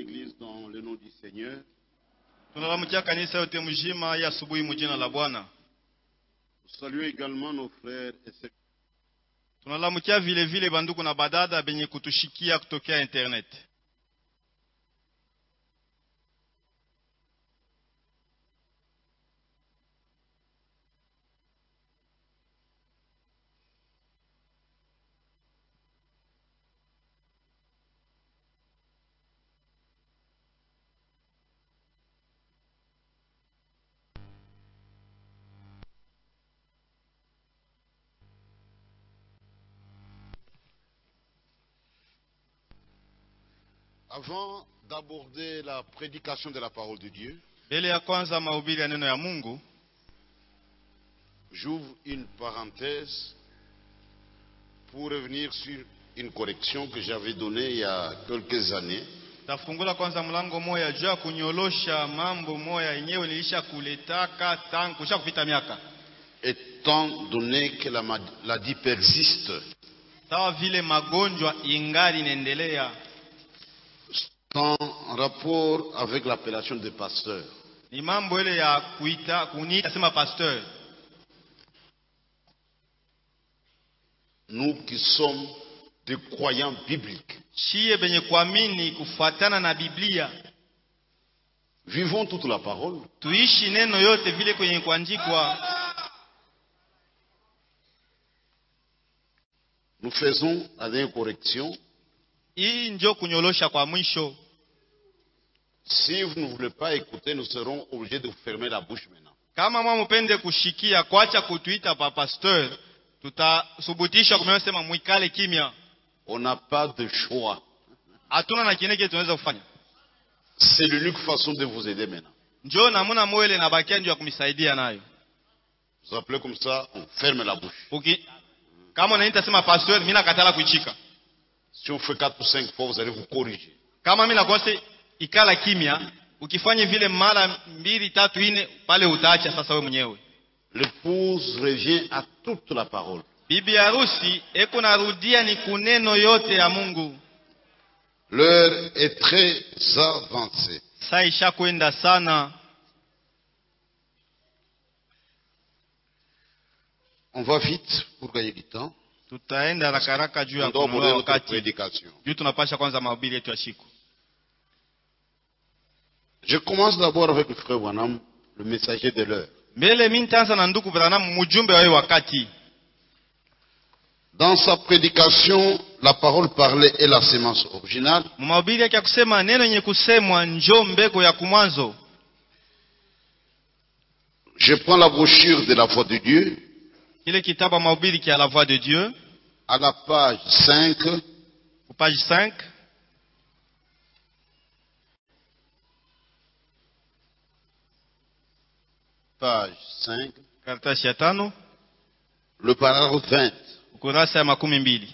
l'église dans le nom du Seigneur. Tunalamukia kanisa yote mjima ya asubuhi mjina la Bwana. Saluons également nos frères et sœurs. Tunalamukia vile vile banduku na badada benye kutushikia kutokea internet. Avant d'aborder la prédication de la parole de Dieu, Mbele ya kwanza mahubiri ya neno ya Mungu, j'ouvre une parenthèse pour revenir sur une correction que j'avais donnée il y a quelques années. tafungula kwanza mlango moya juu ya kunyolosha mambo moya yenyewe nilisha kuletaka tangu kusha kupita miaka. Étant donné que la maladie persiste, Sawa vile magonjwa ingali inaendelea. en rapport avec l'appellation de pasteur. Ni mambo ile ya kuniita sema pasteur. Nous qui sommes des croyants bibliques, Shie benye kuamini kufuatana na Biblia, vivons toute la parole. tuishi neno yote vile kwenye kuandikwa. Nous faisons la dernière correction. Hii ndio kunyolosha kwa mwisho. Si vous ne voulez pas écouter, nous serons obligés de vous fermer la bouche maintenant. Kama mwa mpende kushikia kuacha kutuita pa pasteur, tutasubutisha kumesema mwikale kimya. On n'a pas de choix. Hatuna na kineke tunaweza kufanya. C'est l'unique façon de vous aider maintenant. Njoo namuna moyo na bakia ndio ya kumisaidia nayo. Vous appelez comme ça, on ferme la bouche. Kama unaita sema pasteur, mimi nakatala kuichika. Si on fait 4 ou 5 fois, vous allez vous corriger. Kama mimi nakose ikala kimya, ukifanya vile mara 2, 3, 4 pale utaacha sasa wewe mwenyewe. L'épouse revient à toute la parole. Bibi harusi eko narudia ni kuneno yote ya Mungu. L'heure est très avancée. Saa ishakwenda sana. On va vite pour gagner du temps. Tutaenda haraka juu ya On doit aborder kununua notre wakati. prédication. Juu tunapasha kwanza mahubiri yetu ya siku. Je commence d'abord avec le frère Branham, le messager de l'heure. Mbele mimi nitaanza na ndugu Branham mjumbe wa wakati. Dans sa prédication, la parole parlée est la sémence originale. Mahubiri yake kusema neno yenye kusemwa njoo mbegu ya kumwanzo. Je prends la brochure de la voix de Dieu. Kile kitabu mahubiri kia la voix de Dieu. À la page 5. Page 5. Page 5. Karatasi ya 5. Le paragraphe 20. Ukurasa ya 12.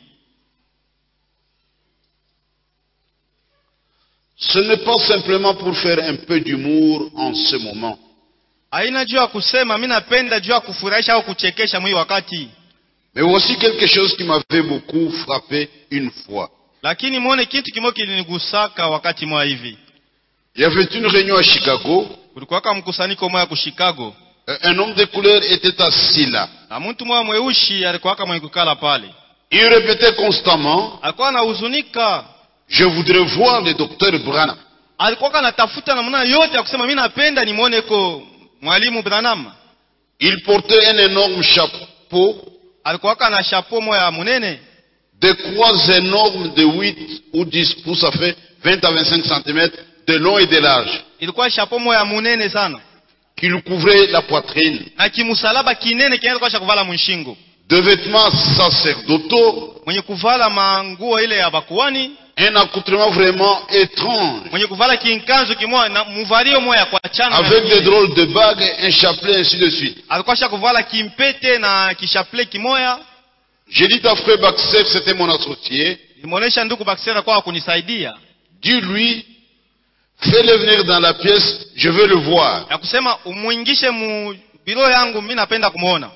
Ce n'est pas simplement pour faire un peu d'humour en ce moment. Haina juu ya kusema mimi napenda juu ya kufurahisha au kuchekesha mwi wakati. Mais voici quelque chose qui m'avait beaucoup frappé une fois. Lakini muone kitu kimoja kilinigusaka wakati mwa hivi. Il y avait une réunion à Chicago. Kulikuwa kama mkusanyiko mmoja ku Chicago. Un homme de couleur était assis là. Na mtu mmoja mweusi alikuwa kama mkikala pale. Il répétait constamment, Alikuwa anahuzunika. je voudrais voir le docteur Branham. Alikuwa anatafuta namna yote ya kusema mimi napenda nimuone ko mwalimu Branham. Il portait un énorme chapeau, Alikuwa na chapeau moya munene. des croix énormes de 8 ou 10 pouces, ça fait 20 à 25 cm de long et de large, Ilikuwa chapeau moya munene sana. qui lui couvraient la poitrine. Na kimusalaba kinene kinaenda kwa kuvala mshingo. De vêtements sacerdotaux, Mwenye kuvala manguo ile ya bakuani, un accoutrement vraiment étrange, mwenye kuvala kinkanzu kimoja na mvalio moya kwa chana. avec des drôles de bagues, un chapelet, ainsi de suite. Alikuwa kuvala kimpete na kishaple kimoja. J'ai dit à frère Baxter, c'était mon associé, Nimeonesha ndugu Baxter kwa kunisaidia. dis-lui, fais-le venir dans la pièce, je veux le voir. Ya kusema umuingishe mu biro yangu mimi napenda kumuona.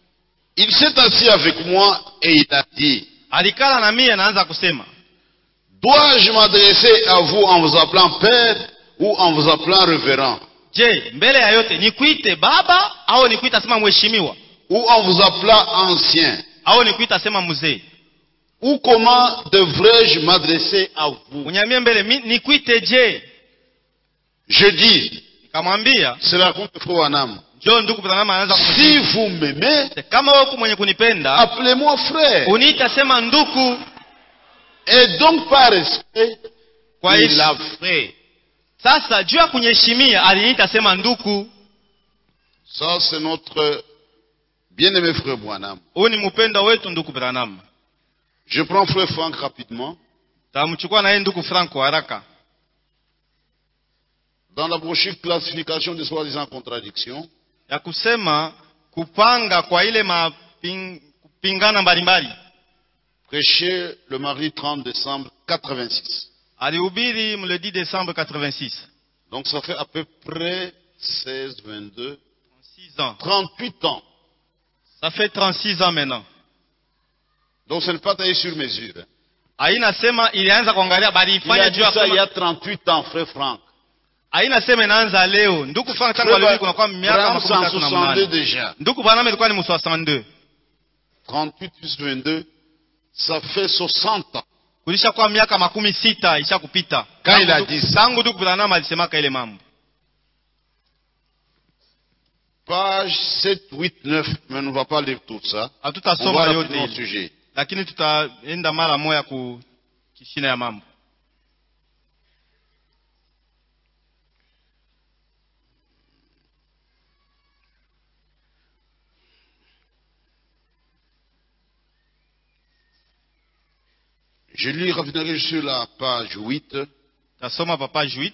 Il s'est assis avec moi et il a dit, Alikala na mimi anaanza kusema, Dois-je m'adresser à vous en vous appelant père ou en vous appelant révérend? Je, mbele ya yote nikuite baba au nikuita sema mheshimiwa? Ou en vous appelant ancien? Au nikuita sema mzee? Ou comment devrais-je m'adresser à vous? Unyambie mbele nikuite je? Je dis, Nikamwambia, c'est la compte frère Branham. John ndugu Branham anaanza Si vous m'aimez, kama wewe mwenye kunipenda, appelez-moi frère. uniita sema ndugu. Et donc par respect, Kwa il hiyo a fait. sasa juu ya kunyeshimia aliniita sema ndugu. Ça c'est notre bien-aimé frère Branham. Huyu ni mpendwa wetu ndugu Branham. Je prends frère Franck rapidement. Tamchukua na yeye ndugu Franco haraka. Dans la brochure classification des soi-disant contradictions, Ya kusema kupanga kwa ile kupingana mbalimbali. prêché le mardi 30 décembre 86. Alihubiri le 10 décembre 86. Donc ça fait à peu près 16, 22, 36 ans. 38 ans. Ça fait 36 ans maintenant. Donc ce n'est pas taillé sur mesure. Haina sema ilianza kuangalia bali Il ifanya a dit juu ya ça il y a kusema. 38 ans, frère Franck. Haina sema inaanza leo. Ndugu Frank tangu alihubiri kuna kwa miaka Branham, c'est en 62 38. déjà. Ndugu Branham ilikuwa ni 62. 38 plus 22, ça fait 60 ans. Kulisha kwa miaka 60 isha kupita. Quand il a dit ça. Tangu ndugu Branham alisema ile mambo. Page 7, 8, 9, mais on ne va pas lire tout ça. On Hatutasoma va yote rapidement au ile. sujet. Lakini tutaenda mara moja kishina ya mambo. Je lis rapidement sur la page 8. Tasoma pa page 8.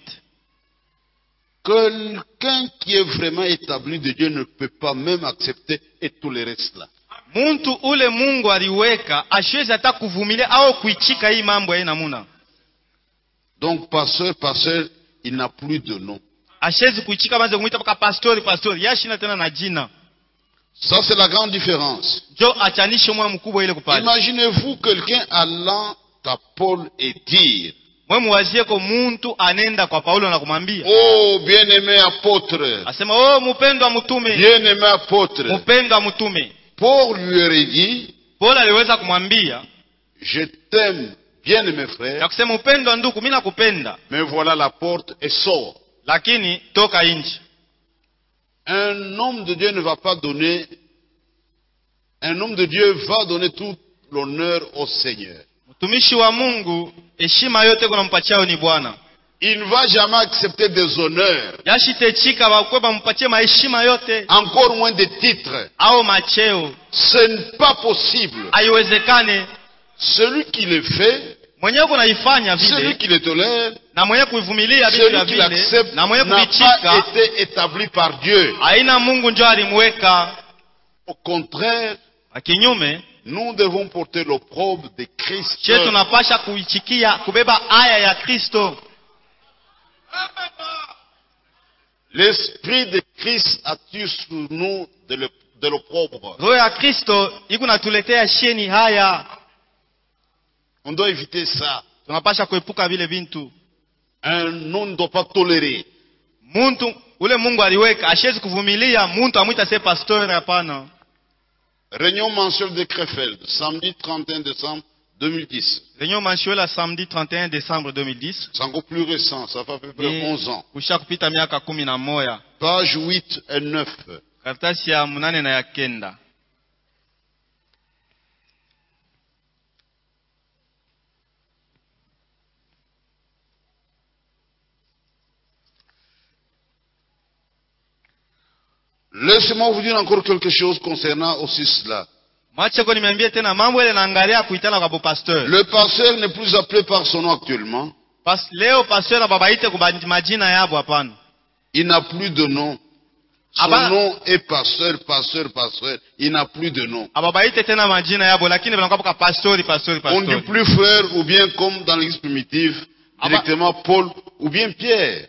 Quelqu'un qui est vraiment établi de Dieu ne peut pas même accepter et tolérer cela. Muntu ule Mungu aliweka ashwezi hata kuvumilia au kuichika hii mambo ya namuna. Donc pasteur, il n'a plus de nom. Ashwezi kuichika banze kumuita paka pastori, yashina tena na jina. Ça c'est la grande différence. Jo achanishe mwa mkubwa ile kupale. Imaginez-vous quelqu'un allant à Paul et dire: Mwe muwazie ko muntu anenda kwa Paulo na kumwambia, oh bien-aimé apôtre, asema oh mpendwa mtume, bien-aimé apôtre. mpendwa mtume. Paul lui aurait dit: Paulo aliweza kumwambia, je t'aime bien-aimé frère, ya kusema mpendwa ndugu mimi nakupenda, mais voilà la porte et sors. lakini toka nje. Un homme de Dieu ne va pas donner, un homme de Dieu va donner tout l'honneur au Seigneur. Mtumishi wa Mungu heshima yote kunampatia ni Bwana. Il ne va jamais accepter des honneurs, Yashitechika bakwe mpatie maheshima yote, encore moins des titres. au macheo. Ce n'est pas possible. Haiwezekane. Celui qui le fait, Mwenyewe kunaifanya celui vile qui le tolère, na mwenyewe kuivumilia vitu celui vya qui vile l'accepte na mwenyewe n'a kuichika, pas été établi par Dieu. haina Mungu ndio alimweka. Au contraire, Kinyume, nous devons porter l'opprobre de Christ. je tunapasha kuichikia kubeba aya ya Kristo. L'esprit de Christ attire sur nous de l'opprobre. Roho ya Kristo iko natuletea sheni haya. On doit éviter ça. Tunapasha kuepuka vile vintu. Un homme ne doit pas tolérer. Muntu ule Mungu aliweka ashezi kuvumilia muntu amwita se pastor, hapana. Réunion mensuelle de Krefeld, samedi 31 décembre 2010. Réunion mensuelle samedi 31 décembre 2010. C'est encore plus récent, ça fait à peu près 11 ans. Kusha kupita miaka 11. Page 8 et 9. Karatasi ya 8 na ya 9. Laissez-moi vous dire encore quelque chose concernant aussi cela. Le pasteur n'est plus appelé par son nom actuellement. Il n'a plus de nom. Son nom est pasteur. Il n'a plus de nom. On ne dit plus frère ou bien comme dans l'église primitive, directement Paul ou bien Pierre.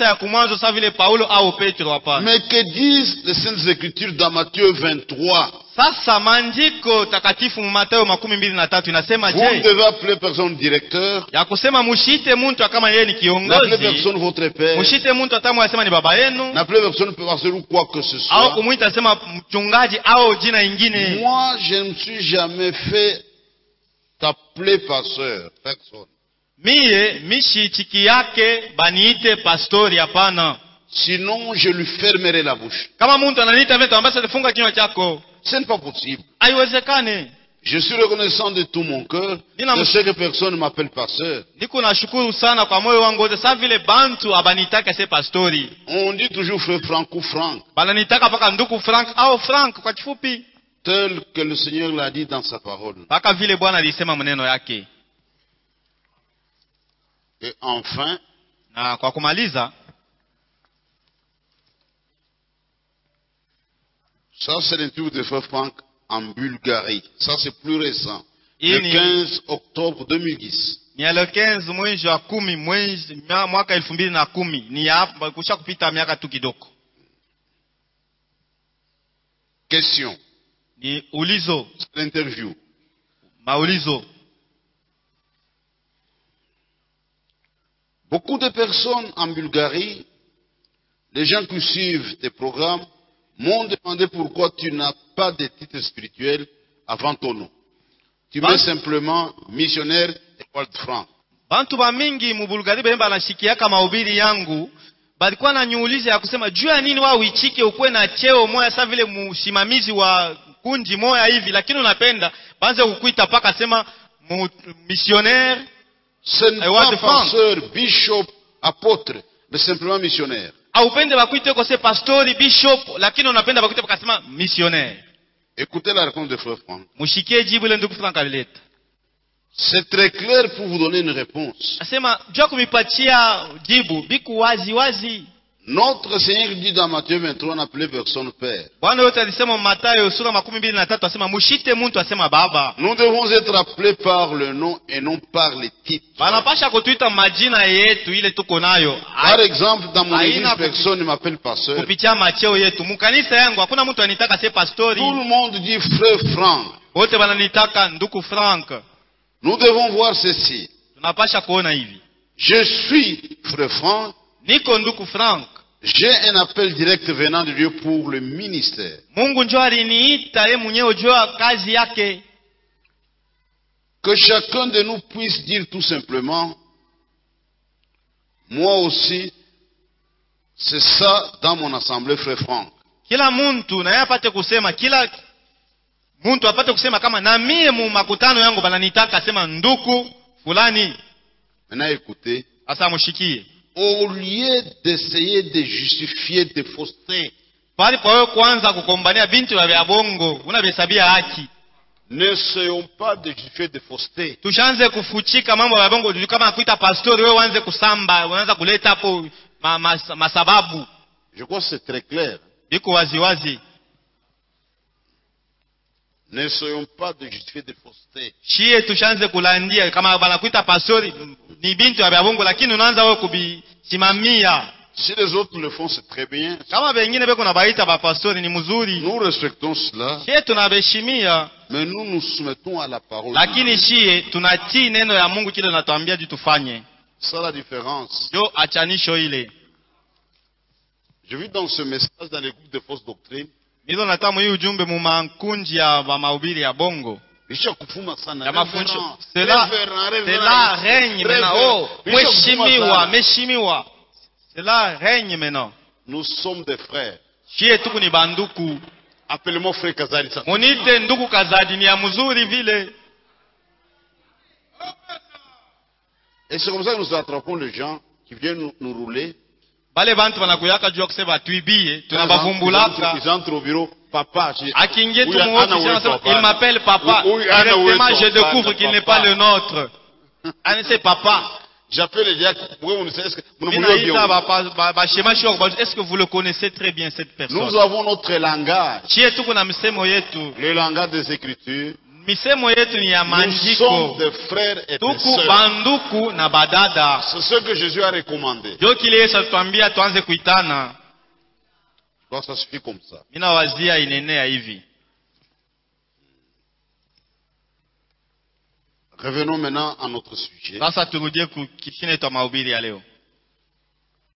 Mais que disent les Saintes Écritures dans Matthieu 23? Sasa maandiko takatifu Mathayo 23 inasema Vous ne je? devez appeler personne directeur, Ya kusema mushite muntu kama yeye ni n'appelez kiongozi, personne votre père, mushite muntu atamu asema ni baba yenu, n'appelez personne pasteur ou quoi que ce au soit. kumuita asema mchungaji au jina ingine. Moi, je ne me suis jamais fait appeler pasteur. Personne. Mie mishichiki yake baniite pastori, hapana. Sinon, je lui fermerai la bouche. Kama muntu ananiita vile tambasa funga kinywa chako. Ce n'est pas possible. Haiwezekane. Je suis reconnaissant de tout mon cœur de ce que personne ne m'appelle pasteur. Niko nashukuru sana kwa moyo wangu wote, sawa vile bantu abanitaka se pastori. On dit toujours frère Franck ou Franck, Bananitaka paka nduku Frank au Frank kwa kifupi. tel que le Seigneur l'a dit dans sa parole. Paka vile Bwana alisema maneno yake. Et enfin, Na kwa kumaliza, ça c'est l'interview de frère Franck en Bulgarie. Ça c'est plus récent. Et Le ni- 15 octobre 2010. ni ya 15 mwezi wa 10 mwaka 2010, ni hapa kusha kupita miaka tu kidogo. Question. Ni ulizo, C'est l'interview. maulizo. Beaucoup de personnes en Bulgarie, les gens qui suivent tes programmes, m'ont demandé pourquoi tu n'as pas de titre spirituel avant ton nom. Tu mets simplement missionnaire et Walt Frank. Bantu ba mingi mu Bulgaria bemba nashikiaka mahubiri yangu, balikuwa nanyuuliza ya kusema juu ya nini wao uichike ukwe na cheo moya sa vile msimamizi wa kunji moya hivi, lakini unapenda banze kukuita paka sema missionnaire. Ce n'est Walt pas Frank. pasteur, bishop, apôtre, mais simplement missionnaire. Aupende bakuite ko se pastori bishop, lakini unapenda bakuite paka sema missionnaire. Écoutez la réponse de frère Franck. Mushikie jibu ile ndugu Frank alileta. C'est très clair pour vous donner une réponse. Asema jua kumipatia jibu biku wazi wazi. Notre Seigneur dit dans Matthieu 23, n'appelez personne père. Bwana yote alisema Mathayo sura 23, asema mushite muntu asema baba. Nous devons être appelés par le nom et non par les titres. Banapasha kutuita majina yetu ile tuko nayo. Par exemple, dans mon Aïna église, kupi- personne ne m'appelle pasteur. Kupitia macheo yetu. Mukanisa yangu hakuna mtu anitaka se pastori. Tout le monde dit frère Franck. Wote bananitaka nduku Frank. Nous devons voir ceci. Tunapasha kuona hivi. Je suis frère Franck. Niko nduku Frank. J'ai un appel direct venant de Dieu pour le ministère. Mungu njoo aliniita yeye mwenyewe jua kazi yake. Que chacun de nous puisse dire tout simplement, moi aussi, c'est ça dans mon assemblée, frère Franck. Kila muntu na yeye apate kusema, kila muntu apate kusema kama na mie mu makutano yangu bananitaka sema nduku fulani. Maintenant écoutez, Asa mushikie. au lieu d'essayer de justifier des faussetés, Pali kwa wewe kwanza kukombania bintu vya bongo, unabihesabia haki. n'essayons pas de justifier des faussetés. Tushanze kufuchika mambo ya bongo juu kama nakuita pastori wewe uanze kusamba, unaanza kuleta hapo masababu. Je crois que c'est très clair. Biko wazi wazi. N'essayons pas de justifier des faussetés. Shie tushanze kulandia kama banakuita pastori ni bintu ya bongo, lakini unaanza wewe kubisimamia. Si les autres le font, c'est très bien. Kama wengine beko na baita ba pastori ni mzuri. Nous respectons cela, Shie tunabeshimia, mais nous nous soumettons à la parole. lakini shie tunatii neno ya Mungu kile natuambia juu tufanye. C'est ça la différence. Yo achanisho ile. Je vis dans ce message dans les groupes de fausses doctrines. Nilo natamu hii ujumbe mu makunji ya mahubiri ya bongo. Bishop Kufuma sana. Ya mafundisho. Révérend, Cela révérend, règne révérend. maintenant. Oh, Bishop Kufuma mheshimiwa, sana. mheshimiwa. Cela règne maintenant. Nous sommes des frères. Shie tuku ni banduku. Appelez-moi frère Kazali. Ça. Munite nduku Kazadi ni ya mzuri vile. Et c'est comme ça que nous attrapons les gens qui viennent nous rouler. Bale bantu banakuyaka jua kusema tuibie, tunabavumbulaka. Ils entrent au bureau. Papa, Akingie Oui, tu Anna, muote, oui, papa. il m'appelle papa. Oui, Anna, oui, Directement, je papa, découvre qu'il n'est pas papa. le nôtre. Anna, c'est papa. J'appelle les gens. Est-ce que vous nous Minaïta, bien? est-ce que vous le connaissez très bien cette personne? Nous avons notre langage. Chie tuku na misemo yetu. Le langage des Écritures. Misemo yetu ni ya Nous sommes maandiko. des frères et des Tuku sœurs. banduku na badada. C'est ce que Jésus a recommandé. Ndio kile Yesu atuambia tuanze kuitana. Donc ça suffit comme ça. Mina wazia inenea hivi. Revenons maintenant à notre sujet. Sasa turudie kifine cha mahubiri ya leo.